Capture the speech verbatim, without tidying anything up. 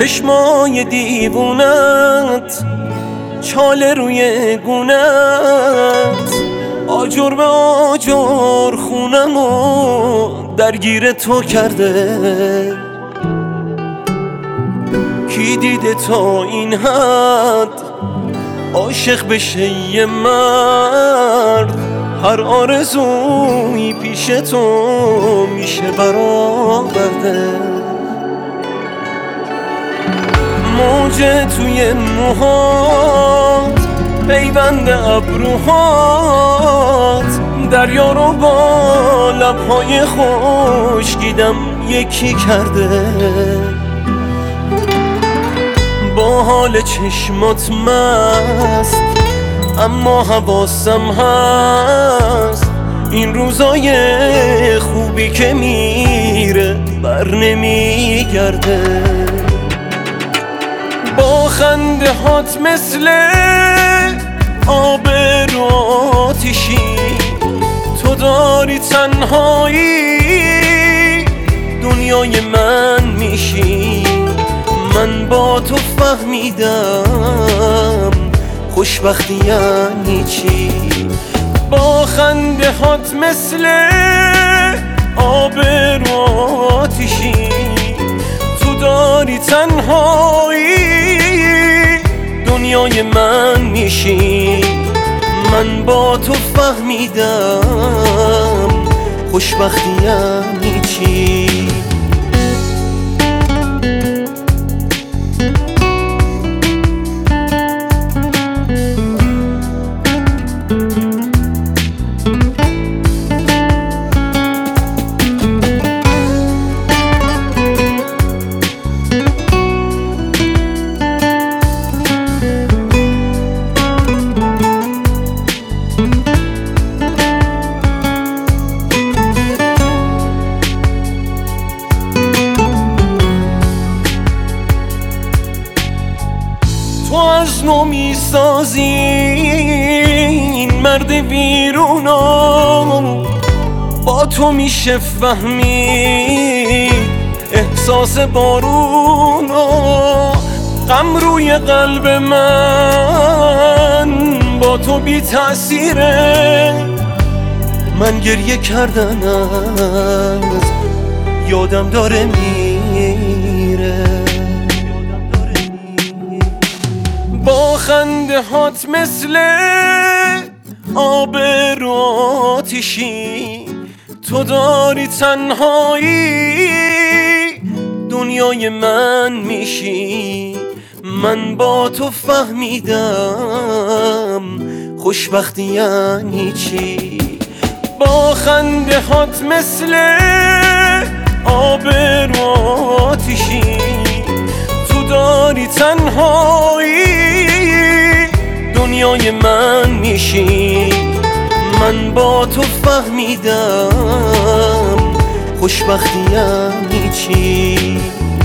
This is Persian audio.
چشمای دیوونت، چاله روی گونت، آجر به آجر خونمو درگیر تو کرده. کی دیده تا این حد عاشق بشه یه مرد؟ هر آرزویی پیش تو میشه برآورده. موج توی موهات، پیوند ابروهات، دریا رو با لبهای خشکیدم یکی کرده. با حال چشمات مست، اما حواسم هست این روزای خوبی که میره بر نمیگرده. با خنده هات مثل آب رو آتیشی، تو داری تنهایی دنیای من میشی. من با تو فهمیدم خوشبختی یعنی چی. با خنده هات مثل آب رو آتیشی، تو داری تنهایی دنیای من میشی. من با تو فهمیدم خوشبختی یعنی چی. تو از نو میسازی این مرد بیرونو، با تو میشه فهمید احساس بارونو. غم روی قلب من با تو بی تأثیره. من گریه کردن از یادم داره میره. با خنده هات مثل آب رو آتیشی، تو داری تنهایی دنیای من میشی. من با تو فهمیدم خوشبختی یعنی چی. با خنده هات مثل آب رو آتیشی، تو داری تنهایی دنیای من میشی. من با تو فهمیدم خوشبختی یعنی چی.